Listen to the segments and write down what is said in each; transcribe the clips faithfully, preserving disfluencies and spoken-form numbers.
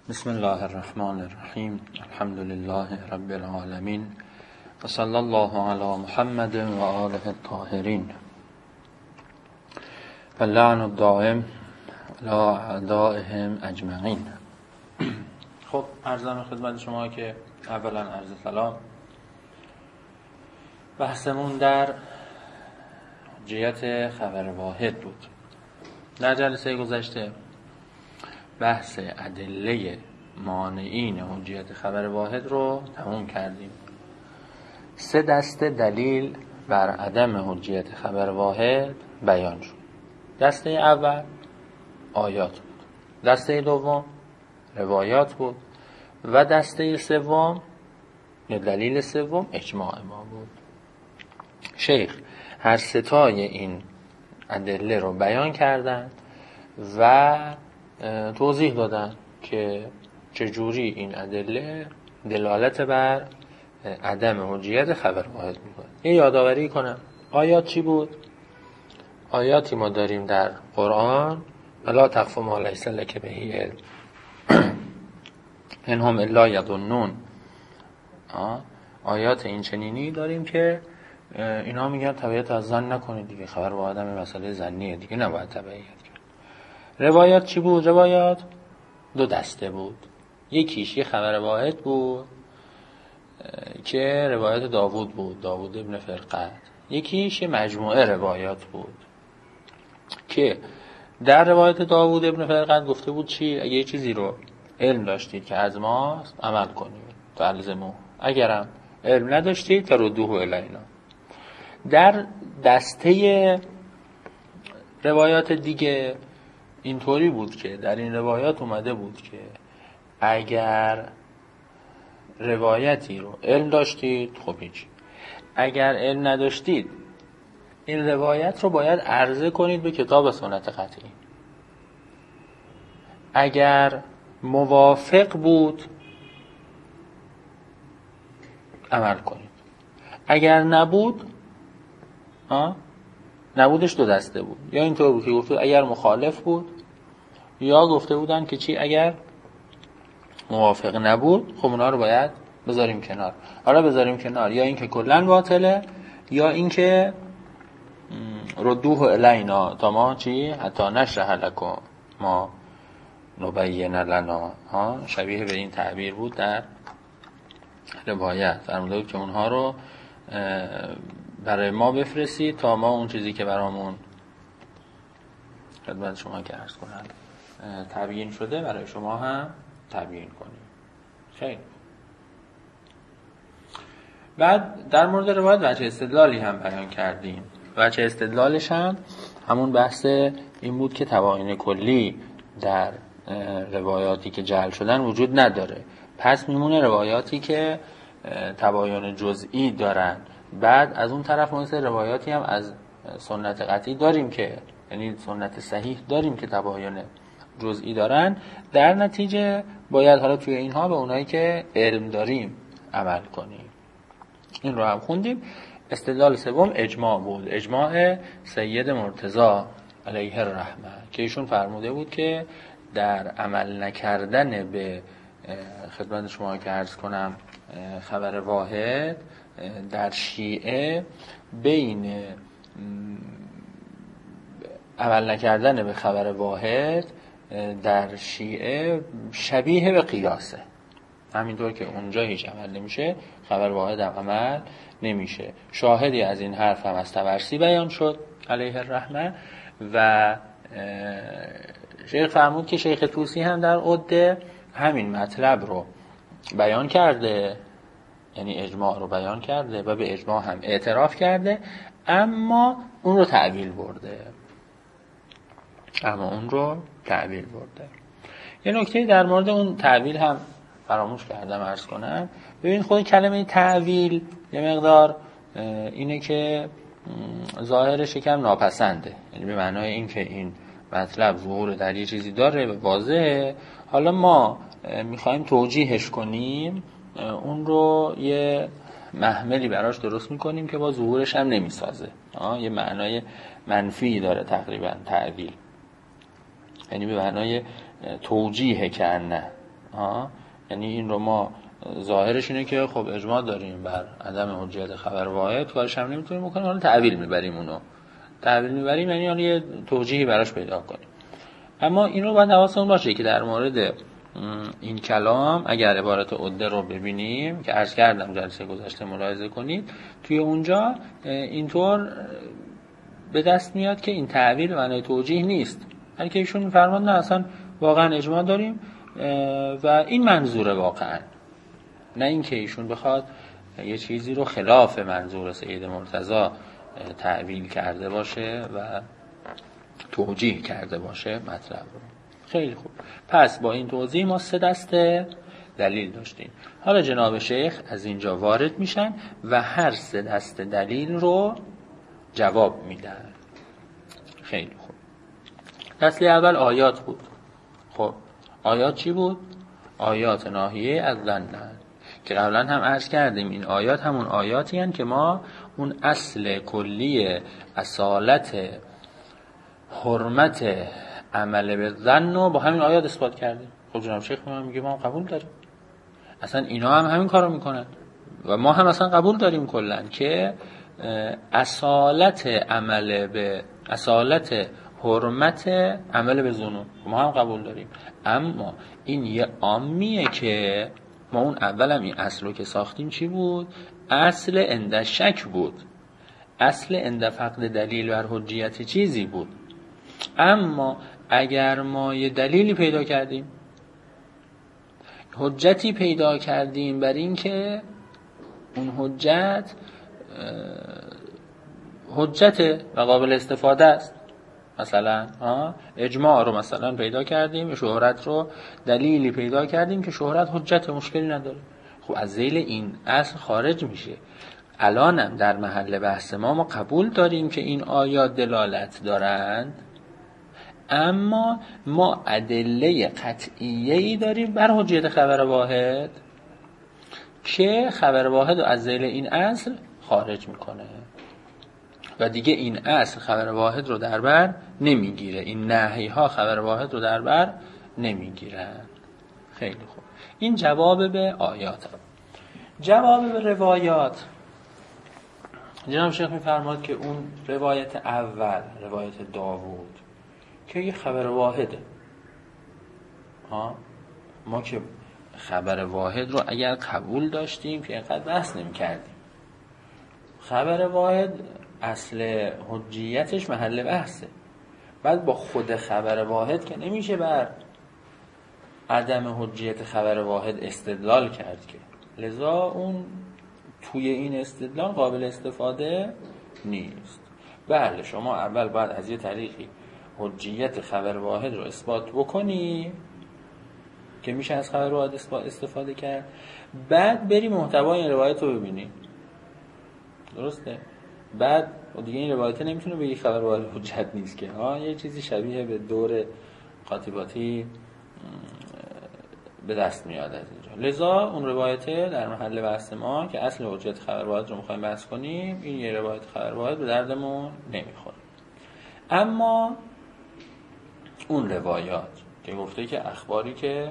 بسم الله الرحمن الرحیم. الحمد لله رب العالمین و صلی الله علی محمد و آله الطاهرین و لعن الدائم علی اعدائهم اجمعین. خب عرضم خدمت شما که اولا عرض سلام. بحثمون در جهت خبر واحد بود. در جلسه گذشته بحث ادله مانعین حجیت خبر واحد رو تموم کردیم. سه دسته دلیل بر عدم حجیت خبر واحد بیان شد. دسته اول آیات بود، دسته دوم روایات بود و دسته سوم یا دلیل سوم اجماع ما بود. شیخ هر ستای این ادله رو بیان کردند و توضیح دادن که چجوری این ادله دلالت بر عدم حجیت خبر واحد میکنه. یه یادآوری کنم آیات چی بود؟ آیاتی ما داریم در قرآن الا تخف ما لیس لک به علم ان هم الا یظنون. آیات این چنینی داریم که اینا میگن تبعیت از ظن نکنید دیگه، خبر واحد هم مسئله ظنیه دیگه، نباید تبعیت کرد. روایات چی بود؟ روایات دو دسته بود. یکیش یه خبر واحد بود که روایت داوود بود، داوود ابن فرقد. یکیش یه مجموعه روایات بود که در روایت داوود ابن فرقد گفته بود چی؟ اگه یه چیزی رو علم داشتید که از ما عمل کنید فالزموه، اگرم علم نداشتید فردوه الینا. در دسته روایات دیگه اینطوری بود که در این روایات اومده بود که اگر روایتی رو علم داشتید خب هیچ، اگر علم نداشتید این روایت رو باید عرضه کنید به کتاب و سنت قطعی. اگر موافق بود عمل کنید، اگر نبود آه؟ نبودش دو دسته بود. یا اینطور بود که گفته اگر مخالف بود، یا گفته بودن که چی اگر موافق نبود خب اونا رو باید بذاریم کنار. حالا بذاریم کنار یا اینکه کلا باطله یا اینکه ردوه الینا تا ما چی حتی نشرح لکم ما نبین لنا. ها شبیه به این تعبیر بود در روایت. فرموده بود که اونها رو برای ما بفرستید تا ما اون چیزی که برامون خدمت شما که عرض کنم تبیین شده برای شما هم تبیین کنیم. خیلی بعد در مورد روایت وجه استدلالی هم بیان کردیم. وجه استدلالش هم همون بحث این بود که تباین کلی در روایاتی که جعل شدن وجود نداره، پس میمونه روایاتی که تباین جزئی دارن. بعد از اون طرف مثل روایاتی هم از سنت قطعی داریم که یعنی سنت صحیح داریم که تباین جزئی دارن. در نتیجه باید حالا توی اینها به اونایی که علم داریم عمل کنیم. این رو هم خوندیم. استدلال سوم اجماع بود، اجماع سید مرتضی علیه الرحمه که ایشون فرموده بود که در عمل نکردن به خدمت شما که عرض کنم خبر واحد در شیعه بین عمل نکردن به خبر واحد در شیعه شبیه به قیاسه. همینطور که اونجا هیچ عمل نمیشه خبر واحد هم عمل نمیشه. شاهدی از این حرف هم از طبرسی بیان شد علیه الرحمه و شیخ فرمود که شیخ طوسی هم در عده همین مطلب رو بیان کرده، یعنی اجماع رو بیان کرده و به اجماع هم اعتراف کرده، اما اون رو تعویل برده اما اون رو تعویل برده. یه نکته در مورد اون تعویل هم فراموش کردم عرض کنم. ببین خود کلمه تعویل یه مقدار اینه که ظاهرش یکم ناپسنده، یعنی به معنای این که این مطلب ظهور در یه چیزی داره و واضحه، حالا ما میخوایم توجیهش کنیم، اون رو یه محملی براش درست میکنیم که با ظهورش هم نمیسازه. یه معنای منفی داره تقریبا تعویل، یعنی به معنای توجیه که نه ها، یعنی این رو ما ظاهرش اینه که خب اجماع داریم بر عدم حجیت خبر واحد، کارش هم نمیتونیم بکنیم، حالا تعویل میبریم، اونو تعویل میبریم یعنی حالا یه توجیهی براش پیدا کنیم. اما این رو باید حواسمون باشه که در مورد این کلام اگر عبارت عده رو ببینیم که عرض کردم جلسه گذشته ملاحظه کنید، توی اونجا اینطور به دست میاد که این تعویل معنی توجیه نیست، یعنی که ایشون فرمان نه اصلا واقعا اجماع داریم و این منظوره واقعا، نه اینکه ایشون بخواد یه چیزی رو خلاف منظور سید مرتضی تعویل کرده باشه و توجیه کرده باشه مطلب رو. خیلی خوب، پس با این توضیح ما سه دسته دلیل داشتیم. حالا جناب شیخ از اینجا وارد میشن و هر سه دسته دلیل رو جواب میدن. خیلی خوب. دسته اول آیات بود. خب آیات چی بود؟ آیات ناهیه از ظن، که قبلا هم عرض کردیم این آیات همون آیاتی هستند که ما اون اصل کلی اصالت حرمت عمل به ظن رو با همین آیات اثبات کردیم. خب جناب شیخ ما میگه ما قبول داریم، اصلا اینا هم همین کارو میکنن و ما هم اصلا قبول داریم کلا که اصالت عمل به اصالت حرمت عمل به ظنون ما هم قبول داریم. اما این یه عامیه که ما اون اول هم این اصل رو که ساختیم چی بود؟ اصل عند شک بود، اصل عند فقد دلیل بر حجیت چیزی بود. اما اگر ما یه دلیلی پیدا کردیم، حجتی پیدا کردیم بر این که اون حجت حجت و قابل استفاده است، مثلا اجماع رو مثلا پیدا کردیم، شهرت رو دلیلی پیدا کردیم که شهرت حجت مشکلی نداره، خب از ذیل این اصل خارج میشه. الانم در محل بحث ما ما قبول داریم که این آیات دلالت دارند، اما ما ادله قطعیه‌ای داریم بر حجیت خبر واحد که خبر واحد رو از ذیل این اصل خارج میکنه و دیگه این اصل خبر واحد رو در بر نمیگیره، این نهی ها خبر واحد رو در بر نمیگیرن. خیلی خوب، این جواب به آیات. جواب به روایات، جناب شیخ میفرماد که اون روایت اول، روایت داوود که یه خبر واحده، ها ما که خبر واحد رو اگر قبول داشتیم که اینقدر بحث نمی کردیم. خبر واحد اصل حجیتش محل بحثه، بعد با خود خبر واحد که نمیشه بر عدم حجیت خبر واحد استدلال کرد که، لذا اون توی این استدلال قابل استفاده نیست. بله شما اول باید از یه طریقی حجیت خبر واحد رو اثبات بکنی که میشه از خبر واحد استفاده کرد، بعد بری محتوای این روایت رو ببینی، درسته؟ بعد دیگه این روایت نمیتونه بگی خبر واحد حجت نیست که، ها یه چیزی شبیه به دور قاطباتی به دست میاد از اینجا. لذا اون روایته در محل بحث ما که اصل حجت خبر واحد رو میخوایم بحث کنیم، این یه روایت خبر واحد به دردمون نمیخوره. اما اون روایات که گفته که اخباری که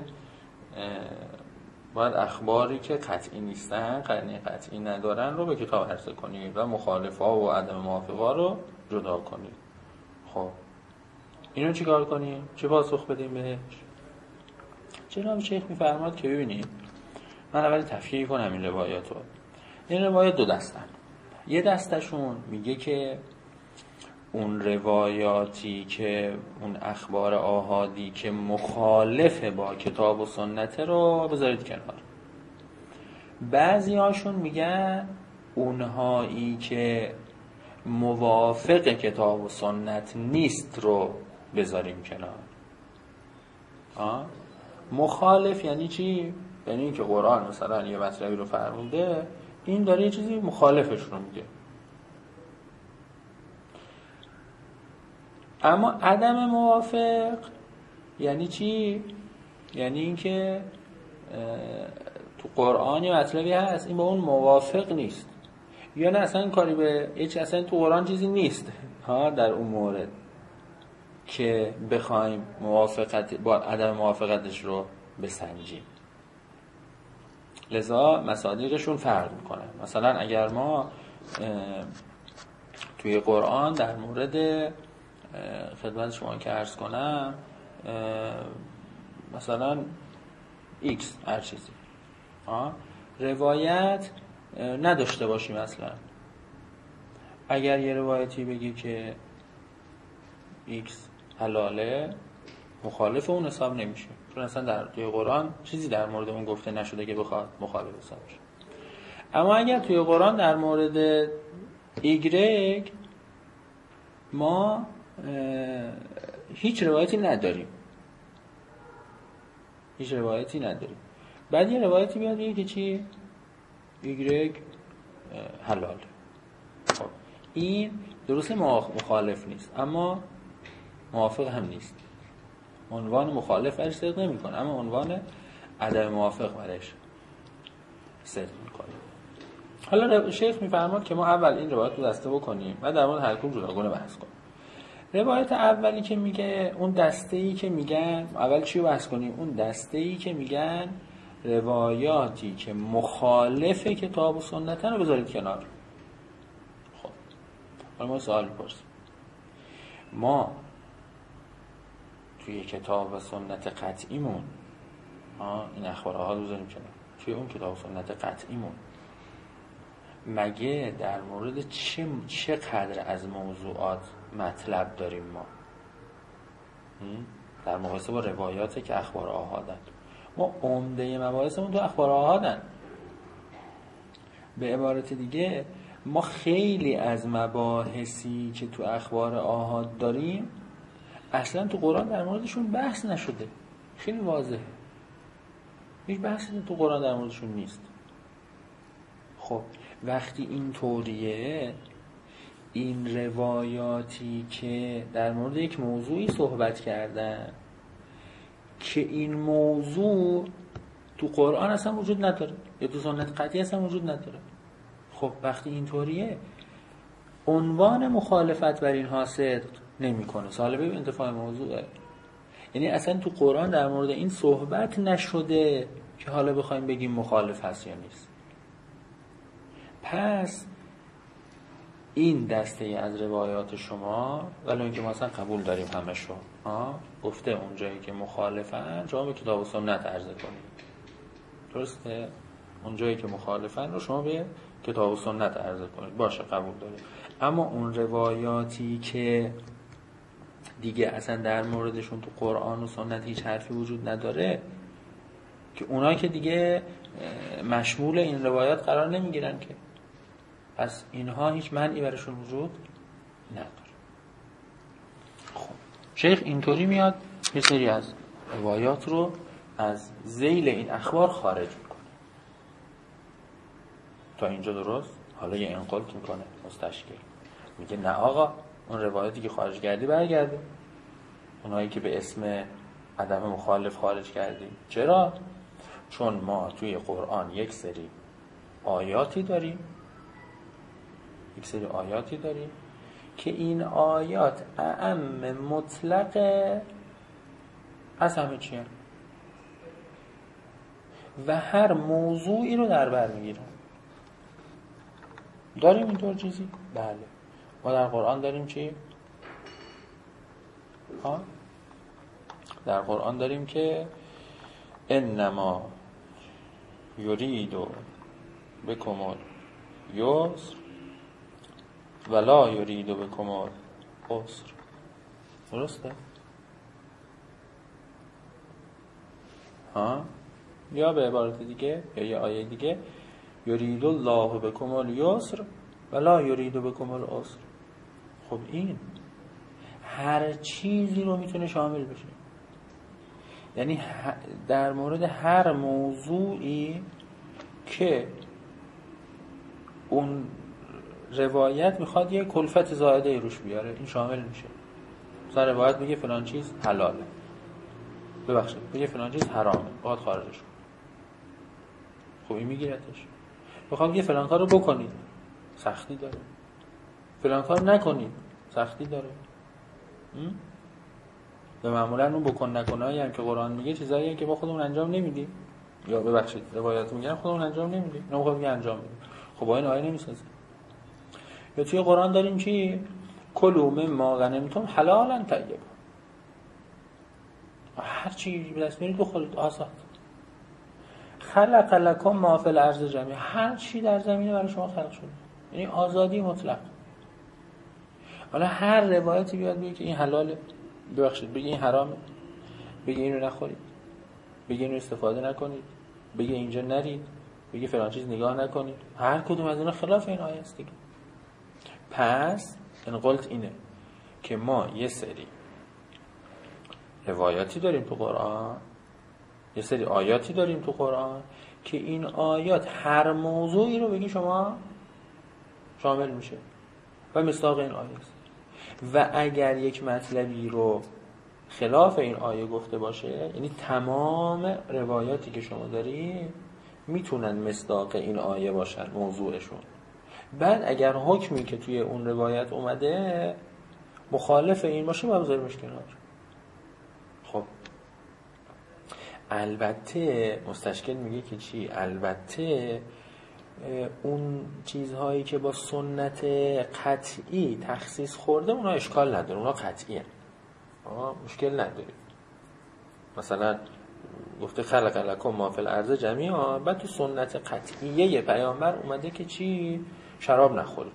باید اخباری که قطعی نیستن، قرینه قطعی ندارن رو به کتاب عرضه کنید و مخالفا و عدم موافقا رو جدا کنید. خب اینو چی کار کنیم؟ چه پاسخ بدیم بهش؟ جناب شیخ میفرماد که ببینید، من اول تفکیک کنم این روایات رو. این روایات دو دستن. یه دستشون میگه که اون روایاتی که اون اخبار آحادی که مخالف با کتاب و سنت رو بذارید کنار. بعضی هاشون میگن اونهایی که موافق کتاب و سنت نیست رو بذاریم کنار. آه؟ مخالف یعنی چی؟ یعنی این که قرآن مثلا یه مطلبی رو فرمونده، این داره یه چیزی مخالفش رو میگه. اما عدم موافق یعنی چی؟ یعنی این که تو قرآن یه مطلبی هست این با اون موافق نیست، یا نه اصلا کاری به هیچ، اصلا تو قرآن چیزی نیست ها در اون مورد که بخوایم موافقت با عدم موافقتش رو بسنجیم. لذا مصادیقشون فرق میکنه. مثلا اگر ما توی قرآن در مورد خدمت شما که عرض کنم مثلا X هر چیزی روایت نداشته باشیم، اصلا اگر یه روایتی بگی که X حلاله، مخالف اون حساب نمیشه، چون اصلا در توی قرآن چیزی در مورد اون گفته نشده که بخواد مخالف حساب بشه. اما اگر توی قرآن در مورد ایگرگ ما هیچ روایتی نداریم هیچ روایتی نداریم بعد یه روایتی بیاد بگه که چی؟ ایگرگ حلال. خب این درسته مخالف نیست اما موافق هم نیست. عنوان مخالف برش صدق نمی کنه اما عنوان عدم موافق برش صدق می کنه. حالا شیخ می فرماد که ما اول این روایت رو دسته بکنیم و در مورد هر کدوم جداگانه بحث کنیم. روایت اولی که میگه اون دسته‌ای که میگن اول چی رو بحث کنیم؟ اون دسته‌ای که میگن روایاتی که مخالف کتاب و سنتن رو بذارید کنار. خب حالا ما سوال می‌پرسیم، ما توی کتاب و سنت قطعیمون این اخبار آحاد رو بذاریم کنار، توی اون کتاب و سنت قطعیمون مگه در مورد چه چقدر از موضوعات مطلب داریم ما در مقایسه با روایاتی که اخبار آحادن؟ ما عمده مباحثمون تو اخبار آحادن. به عبارت دیگه ما خیلی از مباحثی که تو اخبار آحاد داریم اصلا تو قرآن در موردشون بحث نشده. خیلی واضحه، هیچ بحثی تو قرآن در موردشون نیست. خب وقتی این طوریه، این روایاتی که در مورد یک موضوعی صحبت کردن که این موضوع تو قرآن اصلا وجود نداره یا تو سنت قطعی اصلا وجود نداره، خب وقتی این طوریه عنوان مخالفت بر اینها صدق نمی کنه. سالبه انتفاع موضوعه، یعنی اصلا تو قرآن در مورد این صحبت نشده که حالا بخوایم بگیم مخالف هست یا نیست. پس این دسته از روایات شما ولی اینکه ما اصلا قبول داریم همشو ها گفته اونجایی که مخالفن شما به کتاب و سنت عرضه کنید، درسته؟ اونجایی که مخالفن رو شما به کتاب و سنت عرضه کنید، باشه قبول داریم. اما اون روایاتی که دیگه اصلا در موردشون تو قرآن و سنت هیچ حرفی وجود نداره که اونایی که دیگه مشمول این روایات قرار نمیگیرن که، پس اینها هیچ معنی برشون وجود نداره. خب شیخ اینطوری میاد یه سری از روایات رو از ذیل این اخبار خارج میکنه. تا اینجا درست؟ حالا یه انقلت میکنه مستشکل، میگه نه آقا اون روایاتی که خارج کردی برگرده، اونایی که به اسم عدم مخالف خارج کردی. چرا؟ چون ما توی قرآن یک سری آیاتی داریم یک سری آیاتی داریم که این آیات اعم مطلق از همه چیه و هر موضوعی رو در بر میگیرن. داریم اینطور چیزی؟ بله، ما در قرآن داریم چی؟ ها؟ در قرآن داریم که انما یریدو بکم الیسر ولا یریدو بکم العسر. درسته؟ ها؟ یا به عبارت دیگه یا یه آیه دیگه یرید الله بکم الیسر ولا یرید بکم العسر. خب این هر چیزی رو میتونه شامل بشه، یعنی در مورد هر موضوعی که اون روایت میخواد یه کلفت زائده روش بیاره این شامل میشه. مثلا روایت میگه فلان چیز حلاله، ببخشید میگه فلان چیز حرامه باید خارجش. خب این میگیرتش. بخوام یه فلان کار رو بکنید سختی داره، فلان کار نکنید سختی داره. و معمولا اون بکن نکنایی هم که قرآن میگه چیزایی که ما خودمون انجام نمیدیم، یا ببخشید روایات میگن خودمون انجام نمیدیم، نه خودمون انجام میدیم. خب با این آیه نمیسازه. یا توی قرآن داریم چی؟ کلوا مما غنمتم حلالا طیبا، هر چی به دست میارید بخورید آزاد. خلق لکم ما فی الارض جمیعا، هر چی در زمین برای شما خلق شده، یعنی آزادی مطلق. حالا هر روایتی بیاد بگه که این حلاله، ببخشید بگه این حرامه، بگه اینو نخورید، بگه اینو استفاده نکنید، بگه اینجا نرید، بگه فلان چیز نگاه نکنید، هر کدوم از اینا خلاف این آیه است دیگه. پس این قلت اینه که ما یه سری روایاتی داریم تو قرآن، یه سری آیاتی داریم تو قرآن که این آیات هر موضوعی رو بگی شما شامل میشه و مصداق این آیه است. و اگر یک مطلبی رو خلاف این آیه گفته باشه، یعنی تمام روایاتی که شما داری میتونن مصداق این آیه باشن موضوعشون. بعد اگر حکمی که توی اون روایت اومده مخالف این باشه باید بذاریمش کنار. خب البته مستشکل میگه که چی؟ البته اون چیزهایی که با سنت قطعی تخصیص خورده اونا اشکال نداره، اونا قطعیه، مشکل نداره. مثلا گفته خلق لکم ما فی الارض جمیعا، بعد تو سنت قطعیه پیامبر اومده که چی؟ شراب نخورید.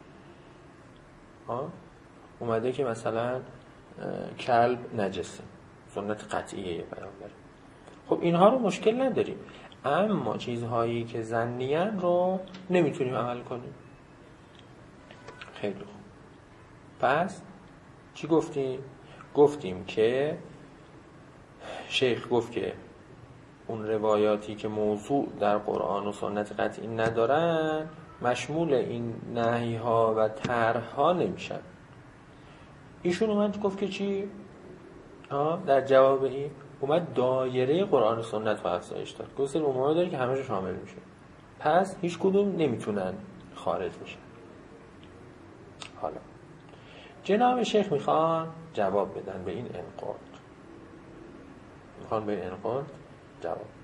ها اومده که مثلا کلب نجسه، سنت قطعیه پیامبر. خب اینها رو مشکل نداریم، اما چیزهایی که ظنیان رو نمیتونیم عمل کنیم. خیلی خوب. پس چی گفتیم؟ گفتیم که شیخ گفت که اون روایاتی که موضوع در قرآن و سنت قطعی ندارن مشمول این نهی ها و طرح ها نمیشن. ایشون اومد گفت که چی؟ آه در جواب این اومد دایره قرآن و سنت رو افزایش داد. گفت سری عمومی داره که همه رو شامل میشه، پس هیچ کدوم نمیتونن خارج بشن. حالا جناب شیخ میخوان جواب بدن به این انقاد، میخوان به این انقاد جواب بدن.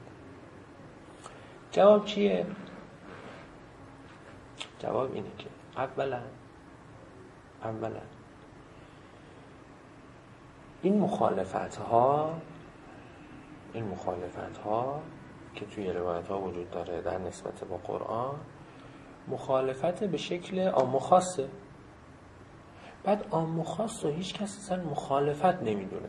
جواب چیه؟ جواب اینه که اولا اولا این مخالفت ها این مخالفت ها که توی روایت ها وجود داره در نسبت با قرآن، مخالفت به شکل عام و خاصه. بعد عام و خاص رو هیچ کس اصلا مخالفت نمیدونه.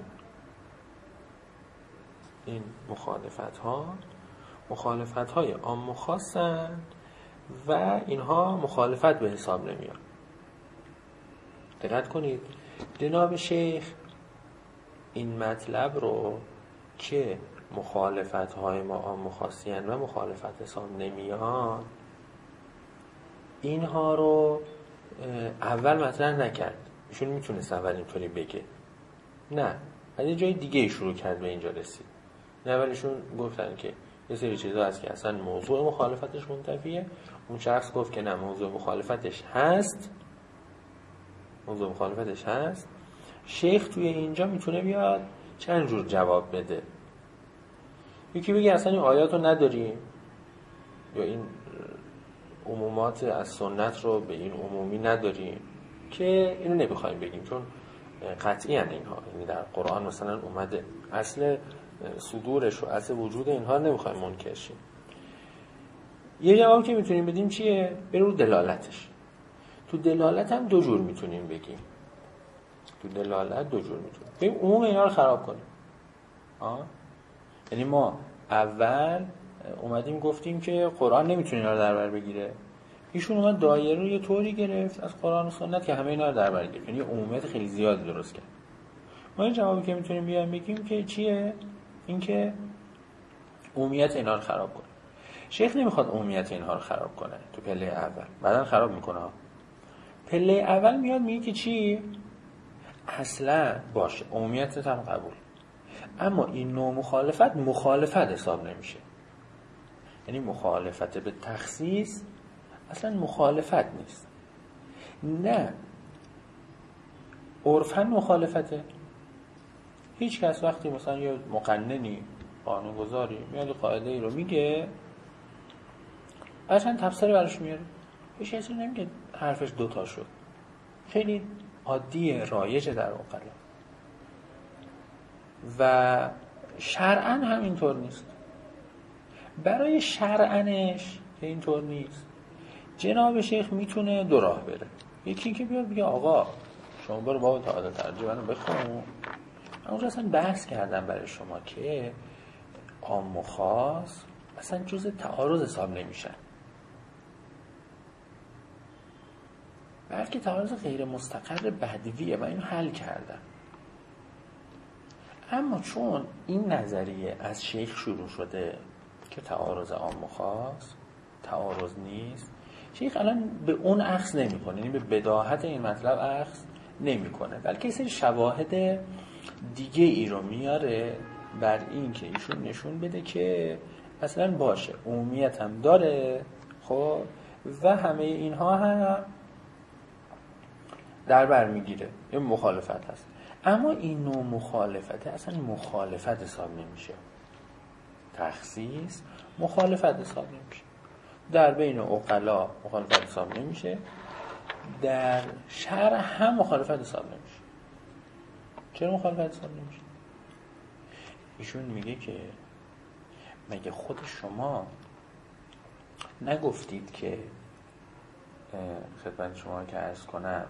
این مخالفت ها مخالفت های عام و خاصن و اینها مخالفت به حساب نمیاد. دقت کنید، جناب شیخ این مطلب رو که مخالفت های ما عام و خاصی و مخالفت حساب نمیاد، اینها رو اول مطرح نکرد. ایشون میتونست اول اینطوری بگه، نه، از یه جای دیگه شروع کرد به اینجا رسید. نه، اولشون گفتن که یه سری چیزا هست که اصلا موضوع مخالفتش منتفیه. اون شخص گفت که نه، موضوع مخالفتش هست، موضوع مخالفتش هست. شیخ توی اینجا میتونه بیاد چند جور جواب بده. یکی بگه اصلا این آیات رو نداریم، یا این عمومات از سنت رو به این عمومی نداریم، که اینو نمیخوایم بگیم چون قطعی هن اینها، یعنی در قرآن مثلا اومده، اصل صدورش و اصل وجود اینها نمیخوایم منکر شیم. یه جواب که میتونیم بدیم چیه؟ بریم رو دلالتش. تو دلالت هم دو جور میتونیم بگیم. تو دلالت دو جور میتونیم بگیم عموم اینا رو خراب کنیم. آه؟ یعنی ما اول اومدیم گفتیم که قرآن نمیتونه اینا رو در بر بگیره. ایشون اومد دایره رو یه طوری گرفت از قرآن و سنت که همه اینا رو در بر گرفت، یعنی عمومیت خیلی زیادی درست کرد. ما این جوابی که میتونیم بیایم بگیم که چیه؟ این که عمومیت اینا رو خراب کنه. شیخ نمیخواد عمومیت اینها رو خراب کنه تو پله اول، بعدن خراب میکنه. پله اول میاد میگه که چی؟ اصلا باشه عمومیت هم قبول، اما این نوع مخالفت مخالفت حساب نمیشه. یعنی مخالفت به تخصیص اصلا مخالفت نیست. نه، عرفاً مخالفته، هیچ کس وقتی مثلا یه مقننی قانونگذاری میاد قاعده ای رو میگه بعدن تفسیر براش میاره، هیچ کسی نمیگه حرفش دوتا شد. خیلی عادیه، رایجه در عقلا و شرعاً هم اینطور نیست. برای شرعنش که اینطور نیست جناب شیخ میتونه دو راه بره. یکی که بیاد بگه آقا شما برو بابا تعادل ترجیح منو بخون، من اونجا اصلا بحث کردم برای شما که عام و خاص اصلا جز تعارض حساب نمیشن، بلکه تعارض غیر مستقر بدویه و اینو حل کردم. اما چون این نظریه از شیخ شروع شده که تعارض عام و خاص تعارض نیست، شیخ الان به اون اخذ نمی‌کنه، یعنی به بداهت این مطلب اخذ نمی‌کنه، بلکه یه سری شواهد دیگه ای رو میاره بر این که ایشون نشون بده که مثلا باشه عمومیت هم داره، خب و همه اینها هم در بر میگیره، یه مخالفت هست. اما این نوع مخالفت اصلا مخالفت حساب نمیشه، تخصیص مخالفت حساب نمیشه، در بین عقلا مخالفت حساب نمیشه، در شرع هم مخالفت حساب نمیشه. چرا مخالفت حساب نمیشه؟ ایشون میگه که مگه خود شما نگفتید که خدمت شما که عرض کنم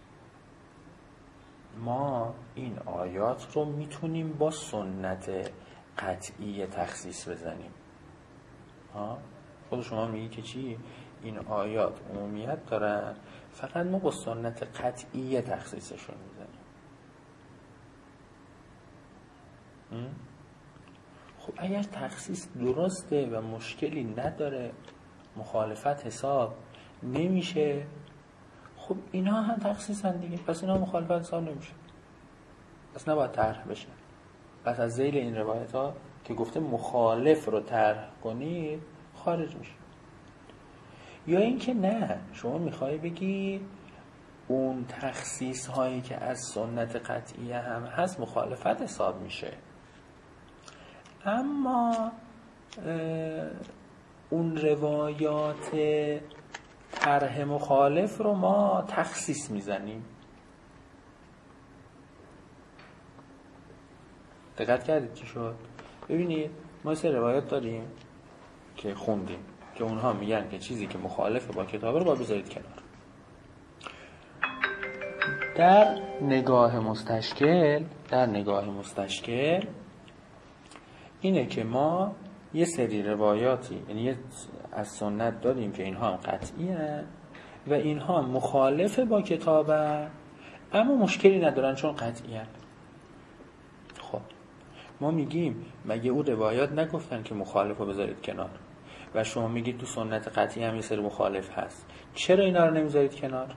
ما این آیات رو میتونیم با سنت قطعی تخصیص بزنیم؟ ها؟ خود شما میگی که چی؟ این آیات عمومیت دارن، فقط ما با سنت قطعی تخصیصشون میزنیم. خب اگر تخصیص درسته و مشکلی نداره، مخالفت حساب نمیشه، خب اینا هم تخصیصن دیگه، پس اینا مخالفت حساب نمیشه، پس نباید طرح بشه. پس از ذیل این روایت ها که گفته مخالف رو طرح کنید خارج میشه. یا اینکه نه، شما میخوای بگی اون تخصیص هایی که از سنت قطعی هم هست مخالفت حساب میشه، اما اون روایات طرح مخالف رو ما تخصیص میزنیم. دقت کردید چی شد؟ ببینید ما سه روایت داریم که خوندیم که اونها میگن که چیزی که مخالفه با کتاب رو باید بذارید کنار. در نگاه مستشکل در نگاه مستشکل اینه که ما یه سری روایاتی، یعنی از سنت داریم که اینها هم قطعی هست و اینها مخالف با کتاب هست، اما مشکلی ندارن چون قطعی هست. خب ما میگیم مگه اون روایات نگفتن که مخالف رو بذارید کنار و شما میگید تو سنت قطعی هم یه سری مخالف هست، چرا اینا رو نمیذارید کنار؟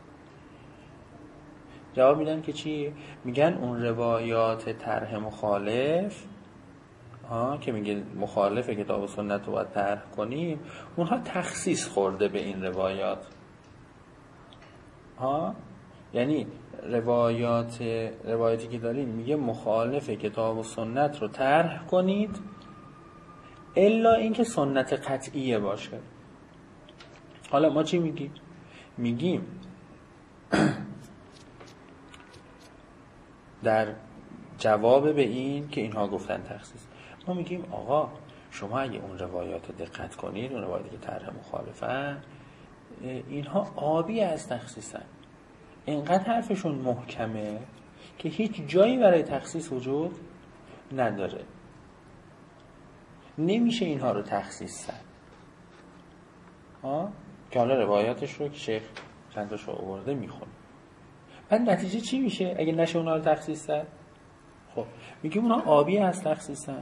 جواب میدن که چی؟ میگن اون روایات طرح مخالف ها که میگه مخالف کتاب و سنت رو باید طرح کنیم، اونها تخصیص خورده به این روایات ها، یعنی روایات روایتی که داریم میگه مخالف کتاب و سنت رو طرح کنید الا اینکه سنت قطعیه باشه. حالا ما چی میگیم؟ میگیم در جواب به این که اینها گفتن تخصیص، ما میگیم آقا شما اگه اون روایات دقت کنید، اون روایاتی که طرح مخالفن، اینها آبی از تخصیصن، اینقدر حرفشون محکمه که هیچ جایی برای تخصیص وجود نداره، نمیشه اینها رو تخصیص زد. ها که حالا روایاتش رو که شیخ چند تاشو آورده میخونه، بعد نتیجه چی میشه اگه نشه اونها رو تخصیص زد؟ خب میگیم اونها آبی از تخصیصن.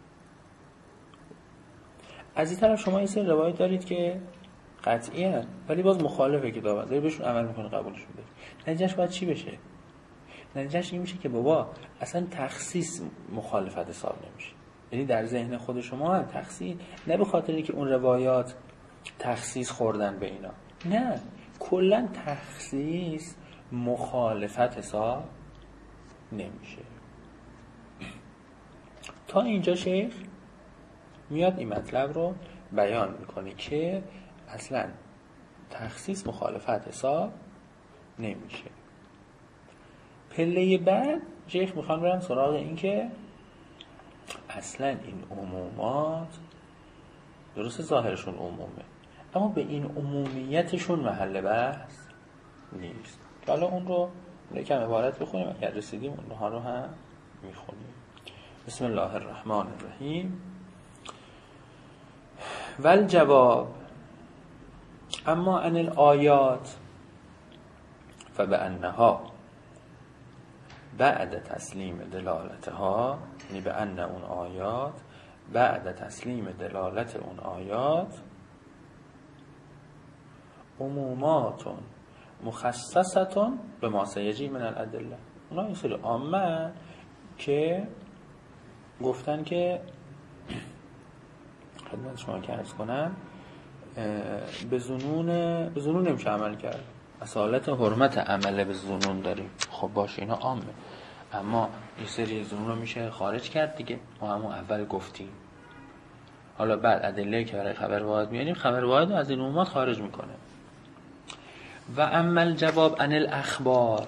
از این طرف شما این سری روایت دارید که قطعی هست ولی باز مخالفه کتاب هست، داری بهشون عمل میکنه، قبولش میده، نتیجهش باید چی بشه؟ نتیجهش این میشه که بابا اصلا تخصیص مخالفت حساب نمیشه، یعنی در ذهن خود شما هم تخصیص نه به خاطری که اون روایات تخصیص خوردن به اینا، نه، کلا تخصیص مخالفت حساب نمیشه. تا اینجا شیخ میاد این مطلب رو بیان میکنه که اصلا تخصیص مخالفت حساب نمیشه. پله بعد شیخ میخوان برن سراغ این که اصلا این عمومات درست ظاهرشون عمومه اما به این عمومیتشون محل بحث نیست. حالا اون رو یکم عبارت بخونیم، اگر رسیدیم اونها رو هم میخونیم. بسم الله الرحمن الرحیم. والجواب اما عن الآیات فبأنها بعد تسلیم دلالتها، یعنی به ان اون آیات بعد تسلیم دلالت اون آیات عموماتون مخصصتون به ما سیجی من الادله، اونا این سری عامه که گفتن که خدمت شما که عرض کنم به ظنون به ظنون نمیشه عمل کرد، اصالت حرمت عمل به ظنون داریم. خب باشه اینا عامه، اما یه سری ظنون رو میشه خارج کرد دیگه، ما همون اول گفتیم. حالا بعد ادله که برای خبر واحد میانیم، خبر واحد رو از این عمومات خارج میکنه. و اما الجواب عن الاخبار،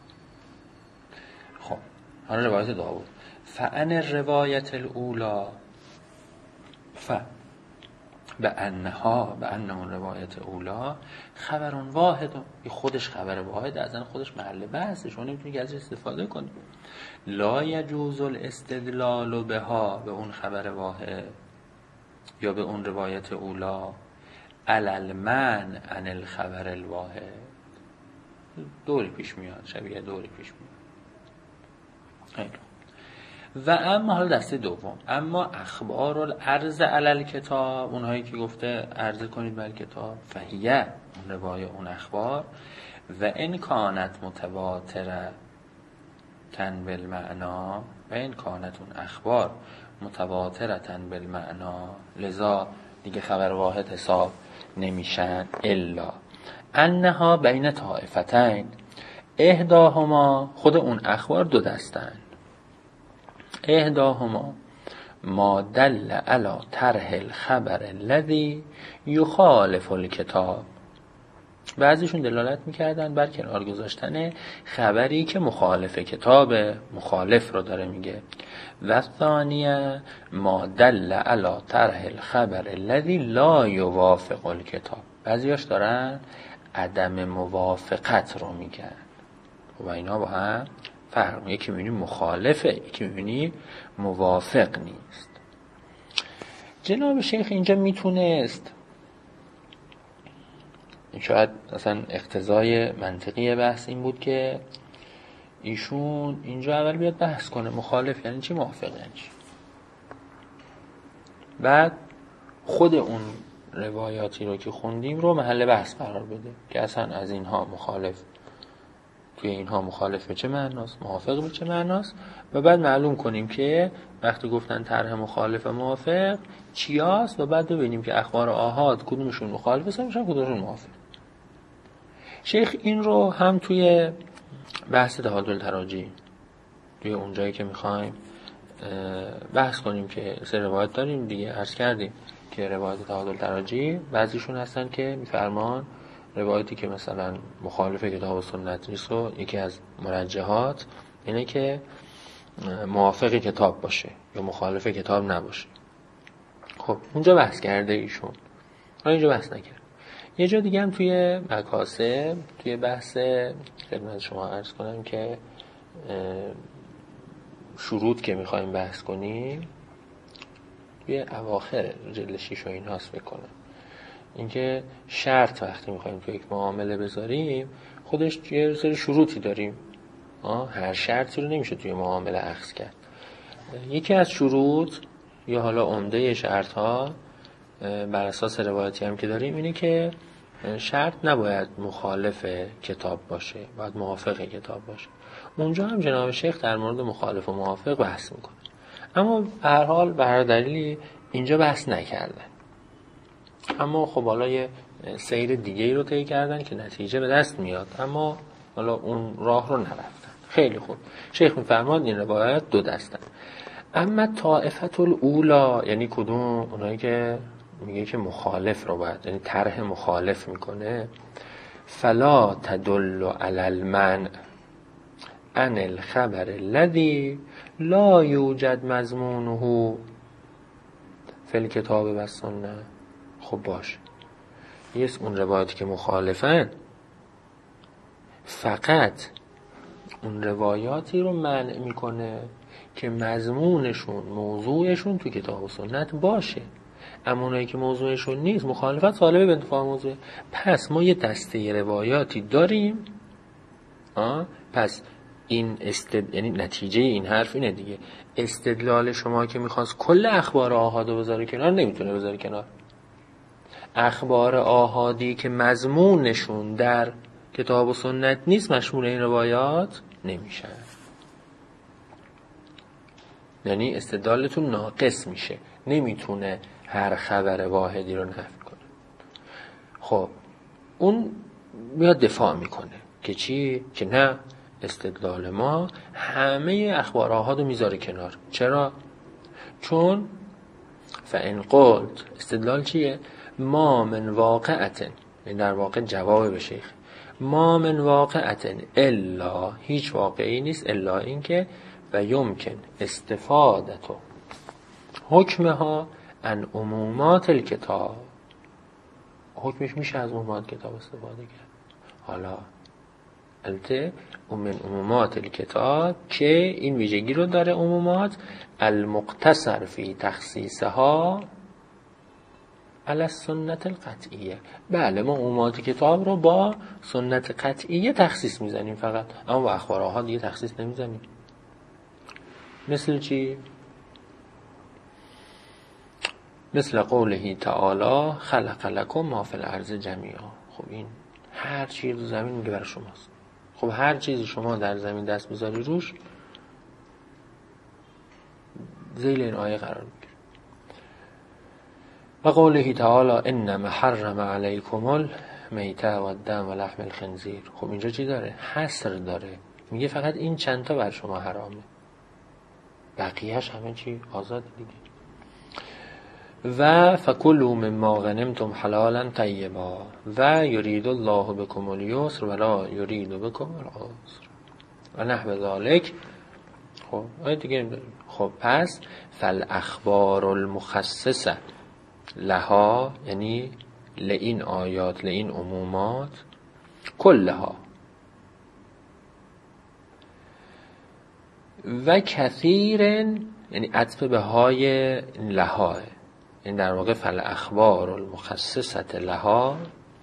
خب حالا روایت داوود فعن الروایت الاولا ف به انها به انه روایت اولا خبر واحد، خودش خبر واحد از ان خودش محل بحثه، شما نمیتونی ازش استفاده کنی. لا یجوز الاستدلال بها، به اون خبر واحد یا به اون روایت اولا علی المنع عن الخبر الواحد. دوری پیش میاد، شبیه دوری پیش میاد. و اما حالا دسته دوم، اما اخبار العرض علی الکتاب، اونهایی که گفته عرضه کنید بر کتاب، فهیه اون روایه اون اخبار و ان کانت متواتره تن بالمعنا، و این کانت اون اخبار متواتره تن بالمعنا، لذا دیگه خبر واحد حساب نمیشن. الا انها بین طائفتین، احداهما، خود اون اخبار دو دستن، احداهما ما دل علی طرح الخبر الذی یخالف الکتاب، بعضیشون دلالت میکردن بر کنار گذاشتن خبری که مخالف کتاب، مخالف رو داره میگه. و ثانیه ما دل علی طرح الخبر الذی لا یوافق الکتاب، بعضیاش دارن عدم موافقت رو میگن و اینا با هم فرق، یکی میبینی مخالفه، یکی میبینی موافق نیست. جناب شیخ اینجا میتونست، شاید اصلا اقتضای منطقی بحث این بود که ایشون اینجا اول بیاد بحث کنه مخالف یعنی چی، موافق یعنی چی، بعد خود اون روایاتی رو که خوندیم رو محل بحث قرار بده که اصلا از اینها مخالف، توی اینها مخالف به چه معناست، موافق به چه معناست، و بعد معلوم کنیم که وقتی گفتن طرح مخالف و موافق چی هست، و بعد ببینیم که اخبار آحاد کدومشون مخالف هستن کدومشون موافق. شیخ این رو هم توی بحث تعادل تراجی، توی اونجایی که میخوایم بحث کنیم که سه روایت داریم دیگه، عرض کردیم که روایت تعادل تراجی بعضیشون هستن که میفرمان روایتی که مثلا مخالف کتاب و سنت نیست و یکی از مرجحات اینه که موافق کتاب باشه یا مخالف کتاب نباشه. خب اونجا بحث کرده ایشون، حالا اینجا بحث نکرد. یه جا دیگه هم توی مکاسب، توی بحث خدمت شما عرض کنم که شروط که میخوایم بحث کنیم توی اواخر جلد شیش و این هاست بکنم، اینکه شرط وقتی میخوایم توی یک معامله بذاریم خودش یه سری شروطی داریم، آه هر شرطی رو نمیشه توی معامله اخذ کرد. یکی از شروط یا حالا عمده شرط ها بر اساس روایتی هم که داریم اینه که شرط نباید مخالف کتاب باشه، باید موافق کتاب باشه. اونجا هم جناب شیخ در مورد مخالف و موافق بحث میکنه، اما به هر حال به هر دلیلی اینجا بحث نکردن. اما خب حالا یه سیر دیگه رو طی کردن که نتیجه به دست میاد، اما حالا اون راه رو نرفتن. خیلی خوب، شیخ میفرماد این روایت دو دستن. اما طائفه الاولا یعنی کدوم؟ اونایی که میگه که مخالف رو باید، یعنی طرح مخالف میکنه. فلا تدل علی المنع عن الخبر الذي لا یوجد مضمونه فی الکتاب و السنه. خب باشه، یه اون روایاتی که مخالفن فقط اون روایاتی رو منع میکنه که مضمونشون موضوعشون تو کتاب و سنت باشه، اما اونایی که موضوعشون نیست مخالفت سالبه به انتفاع موضوع. پس ما یه دسته روایاتی داریم. آه؟ پس این استد... یعنی نتیجه این حرف اینه دیگه، استدلال شما که میخواست کل اخبار آحاد رو بذاره کنار نمیتونه بذاره کنار. اخبار آحادی که مضمونشون در کتاب و سنت نیست مشمول این روایات نمیشن، یعنی استدلالتون ناقص میشه، نمیتونه هر خبر واحدی رو نفی کنه. خب اون میاد دفاع میکنه که چی؟ که نه، استدلال ما همه اخبار آحاد رو میذاره کنار. چرا؟ چون فإن قلت، استدلال چیه؟ ما من واقعتن، این در واقع جواب به شیخ، ما من واقعتن الا، هیچ واقعی نیست الا این که و یمکن استفادتو حکمها ان عمومات الکتاب، حکمش میشه از عمومات کتاب استفاده کرد. حالا البته من عمومات الکتاب که این ویژگی رو داره، عمومات المقتصر فی تخصیصها علی السنت القطعیه. بله ما عمومات کتاب رو با سنت قطعیه تخصیص میزنیم فقط، اما با اخبار آحاد دیگه تخصیص نمیزنیم. مثل چی؟ مثل قوله تعالی خلق لکم ما فی الارض جمیعا. خب این هر چیز زمین میگه برای شماست. خب هر چیزی شما در زمین دست بذاری روش ذیل این آیه قرار میگیره. و قوله تعالی انما حرم علیکم المیتة و الدم و لحم الخنزیر. خب اینجا چی داره؟ حصر داره، میگه فقط این چند تا بر شما حرامه، بقیهش همه چی آزاد دیگه. و فکلوا مما غنمتم حلالا طیبا و یرید الله بكم اليسر ولا یرید بكم العسر و نحو ذلک. خب آیه دیگه خب پس فالاخبار المخصصه لها، یعنی لئین آیات، لئین عمومات، کلها و کثیر، یعنی عطف به های لها، این در واقع فالاخبار المخصصه لها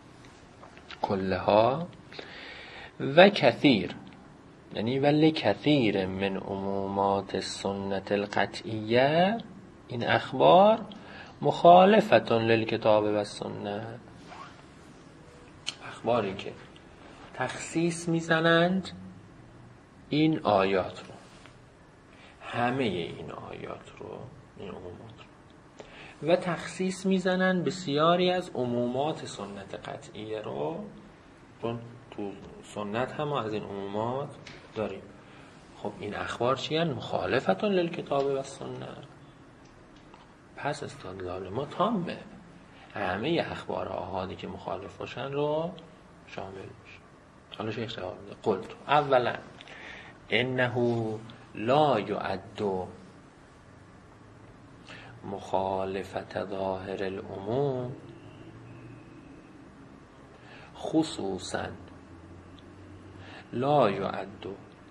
کلها و کثیر، یعنی ولی کثیر من عمومات سنت القطعیه، این اخبار مخالفتون للکتاب و سنت، اخباری که تخصیص میزنند این آیات رو، همه این آیات رو، این عمومات رو، و تخصیص میزنند بسیاری از عمومات سنت قطعیه رو، چون تو سنت هم از این عمومات داریم. خب این اخبار چی هستند؟ مخالفتون للکتاب و سنت. پس استدلال ما تامه، همه اخبار آحادی که مخالف باشن رو شامل میشه. حالا شیخ جواب میده قلت اولا انه لا یعد مخالفت ظاهر العموم خصوصا، لا یعد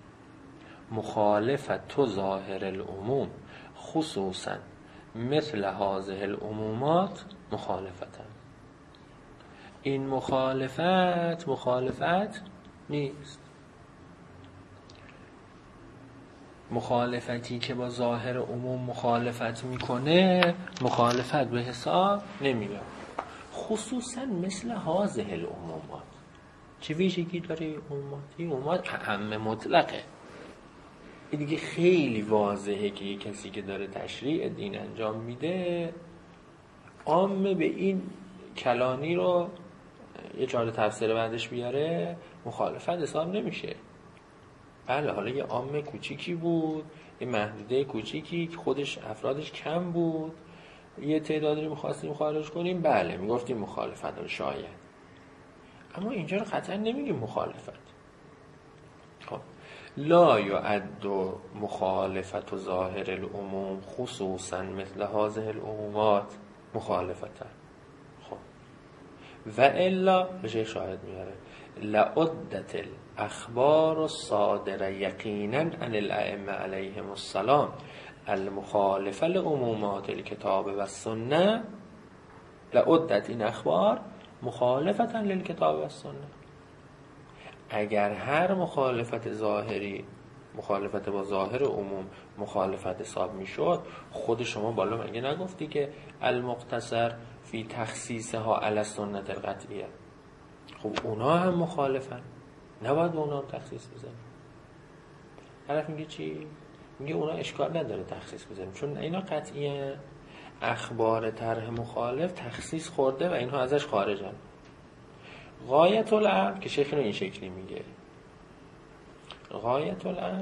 مخالفت ظاهر العموم خصوصا مثل هذه العمومات مخالفتن. این مخالفت مخالفت نیست، مخالفتی که با ظاهر عموم مخالفت میکنه مخالفت به حساب نمیاد. خصوصا مثل هذه العمومات، چه ویژگی داره این عمومات؟ این عمومات اعم مطلقه. این دیگه خیلی واضحه که یک کسی که داره تشریع دین انجام میده عامه به این کلانی رو یه چهار تفسیر بعدش بیاره مخالفت حساب نمیشه. بله حالا یه عامه کوچیکی بود این محدوده کوچیکی که خودش افرادش کم بود، یه تعدادی رو می‌خواستیم خارج کنیم، بله میگفتیم مخالفت رو شاید، اما اینجا رو قطعا نمیگیم مخالفت. خب لا یعد مخالفت ظاهر العموم خصوصا مثل هذه العمومات مخالفتا. خب و الا به شیخ شاهد میاره لعدت الاخبار الصادره یقینا عن الائمه علیهم السلام المخالفه لعمومات الکتاب و السنه، لعدت این اخبار مخالفتا للکتاب و السنه. اگر هر مخالفت ظاهری، مخالفت با ظاهر عموم مخالفت حساب میشد، خود شما بالا مگه نگفتی که المقتصر فی تخصیصها علی السنت القطعیه؟ خب اونا هم مخالفن، نباید به اونا هم تخصیص بزنیم. طرف میگه چی؟ میگه اونا اشکال نداره تخصیص بزنیم چون اینا قطعیه، اخبار طرح مخالف تخصیص خورده و اینها ازش خارجن. غایت الامر که شیخ اینو این شکلی میگه، غایت الامر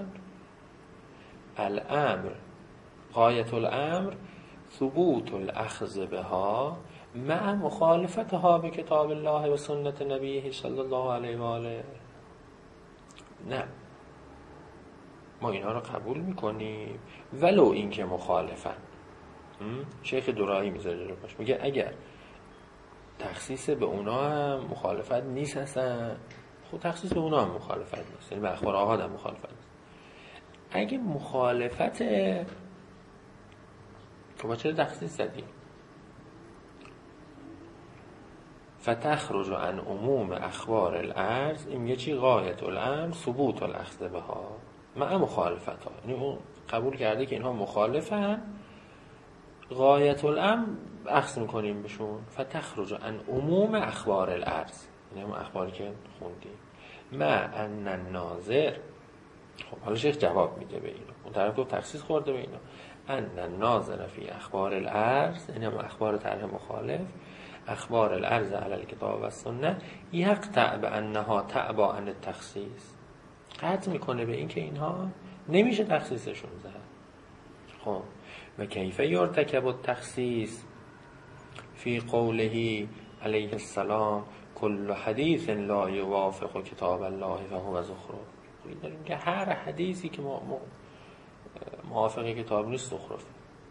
الامر غایت الامر ثبوت الاخذ بها مع مخالفتها به کتاب الله و سنت نبیه صلی الله علیه و آله. نه، ما اینها رو قبول میکنیم ولو این که مخالفن. شیخ درایی میذاره جلو پاش، میگه اگر تخصیص به اونا هم مخالفت نیست هستن، خب تخصیص به اونا هم مخالفت نیست، یعنی به اخبار آحاد هم مخالفت نیست. اگه مخالفت، خب چرا تخصیص زدیم؟ فتخرج عن عموم اخبار الارض، این میگه چی؟ غایت الامر ثبوت الاخذ بها مع مخالفتها، یعنی اون قبول کرده که اینها مخالفن، غایت الامر اخذ میکنیم بهشون. فتخرج عن عموم اخبار الارض، یعنی هم اخباری که خوندیم. مع ان الناظر، خب حالا شیخ جواب میده به اینا، اون طرف گفت تخصیص خورده به اینا. ان الناظر فی اخبار الارض، یعنی هم اخبار طرح مخالف، اخبار الارض علی الکتاب و السنه، یقطع بانها تعبا عن التخصیص، قطع میکنه به این که اینها نمیشه تخصیصشون زد. خب و کیف یرتکب التخصیص فی قوله علیه السلام کل حدیث لا یوافق کتاب الله فهو زخرف. داریم که هر حدیثی که موافق کتاب نیست زخرف.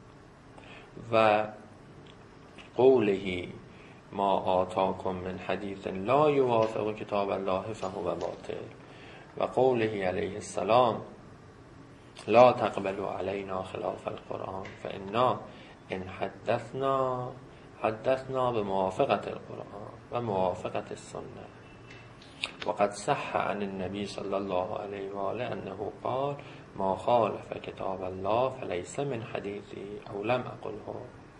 و قوله ما آتاکم من حدیث لا یوافق کتاب الله فهو باطل. و قوله علیه السلام لا تقبلوا علینا خلاف القرآن فإنا ان حدثنا حدثنا بموافقت القرآن و موافقت السنه. وقد صح عن النبي صلی الله علیه و آله انه قال ما خالف کتاب الله فلیس من حدیثی او لم اقله.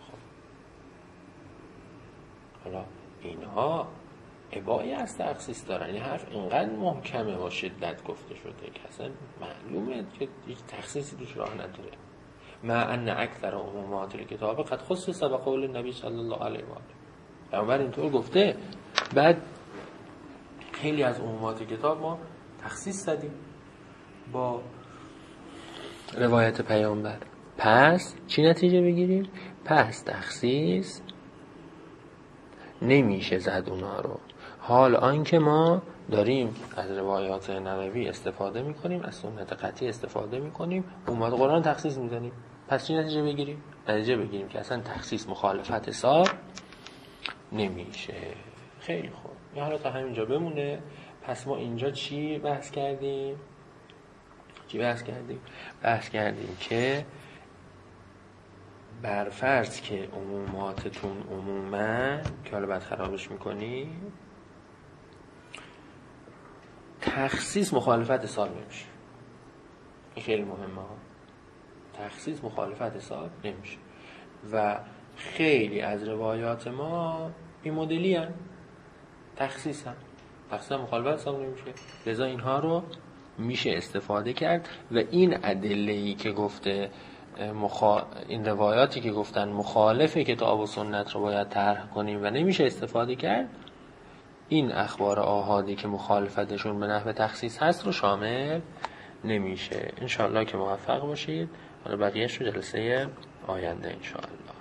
حالا اینها ابایی از تخصیص دارن، این حرف اینقدر محکمه و شدت گفته شده که اصلا معلومه که هیچ تخصیصی توش راه نداره. مع ان اکثر عمومات الکتاب قد خصص بقول النبی صلی الله علیه و آله. پیامبر اینطور گفته، بعد خیلی از عمومات کتاب ما تخصیص زدیم با روایت پیامبر. پس چی نتیجه بگیریم؟ پس تخصیص نمیشه زد اونا رو. حال آنکه ما داریم از روایات نبوی استفاده میکنیم، از سنت قطعی استفاده میکنیم، اومد قرآن تخصیص میزنیم. پس چی نتیجه بگیریم؟ نتیجه بگیریم که اصلا تخصیص مخالفت حساب نمیشه. خیلی خوب، یا حالا تا همینجا بمونه. پس ما اینجا چی بحث کردیم؟ چی بحث کردیم؟ بحث کردیم که برفرض که عموماتتون عموما که حالا بعد خرابش میکنی، تخصیص مخالفت حساب نمیشه. این خیلی مهمه ها. تخصیص مخالفت حساب نمیشه و خیلی از روایات ما این مدلی هن. تخصیص هم تخصیص هم مخالفت حساب نمیشه، لذا اینها رو میشه استفاده کرد. و این ادله‌ای که گفته مخا... این روایاتی که گفتن مخالف کتاب و سنت رو باید طرح کنیم و نمیشه استفاده کرد، این اخبار آحادی که مخالفتشون به نحو تخصیص هست رو شامل نمیشه. انشاءالله که موفق باشید. حالا بقیهش رو جلسه آینده انشاءالله.